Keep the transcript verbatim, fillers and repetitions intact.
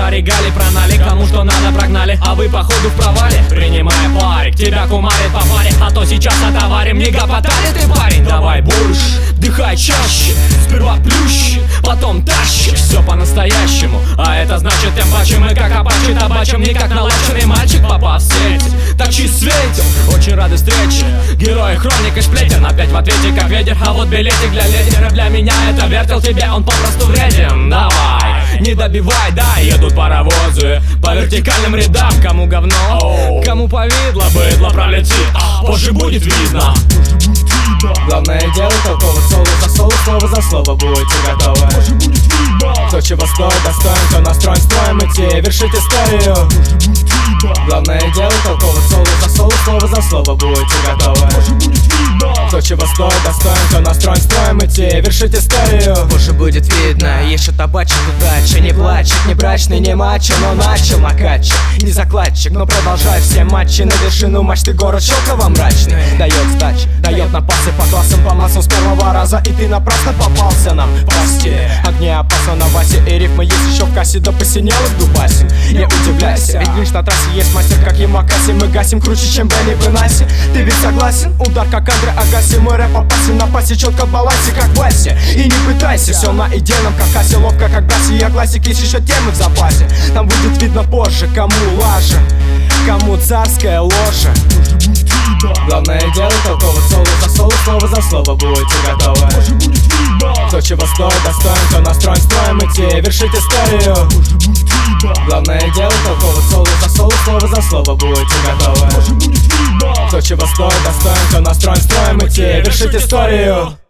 про регалии, про налик, кому что надо прогнали, а вы походу в провале. Принимая парик, тебя кумарит по паре, а то сейчас отоварим. Не гопотали ты, парень, давай больше, дыхай чаще. Сперва плющ, потом тащишь. Все по-настоящему, а это значит тем паче мы как апачи табачим. Не как налаченный мальчик, попав в сеть, так чист светил. Очень рады встрече, герои, хроник и сплетен. Опять в ответе как ветер, а вот билетик для лидера. Для меня это вертел, тебе он попросту вреден. Давай, не добивай, да, едут паровозы по вертикальным рядам. Кому говно, кому повидло, быдло пролетит, позже будет видно. Главное дело толково, соло за соло, слово за слово, будете готовы. Кто чего стоит, достоин, кто настроен строем идти, вершить историю. Главное дело толково, соло за соло, слово за слово, будете готовы. Кто чего стоит, достоин, кто настроен строем идти, вершить историю. Позже будет видно, еще табачек удача. Не плачет, не брачный, не мачо, но начал накачать. Не закладчик, но продолжает все матчи. На вершину мачты город шелково мрачный. Дает сдачи, дает напасы по классам, по массам с первого раза. И ты напрасно попался нам, прости. Огни опасно на басе, и рифмы есть еще в кассе. До посинелых дубасим, не удивляйся, ведь лишь на трассе есть мастер, как Ямакаси. Мы гасим круче, чем Бенни Бенаси. Ты ведь согласен? Удар как Андре Агаси. Мой рэп опасен на пасе, четко в балансе, как Васи. И не пытайся, все на идеальном каркасе. Ловко, как Баси, я классик, есть еще темы в запасе. Там будет видно позже, кому лажа, кому царская ложа. Главное дело толково, соло за соло, слово за слово, будете готовы. Кто чего стоит, достоин, кто настроен строем идти, вершить историю. Главное дело толково, соло за соло, слово за слово, будете готовы. Кто чего стоит, достоин, кто настроен строем идти, вершить историю.